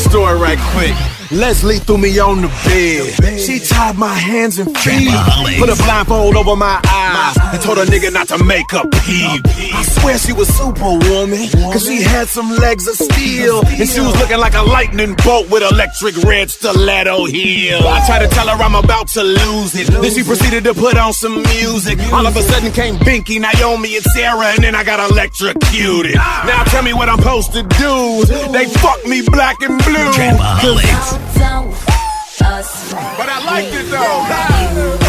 story right quick. Leslie threw me on the bed. She tied my hands and feet, put a blindfold over my eyes, and told a nigga not to make a peep. I swear she was superwoman, cause she had some legs of steel, and she was looking like a lightning bolt with electric red stiletto heel. I tried to tell her I'm about to lose it, then she proceeded to put on some music. All of a sudden came Binky, Naomi, and Sarah, and then I got electrocuted. Now tell me what I'm supposed to do. They fucked me black and blue. Trapaholics. But I liked it though.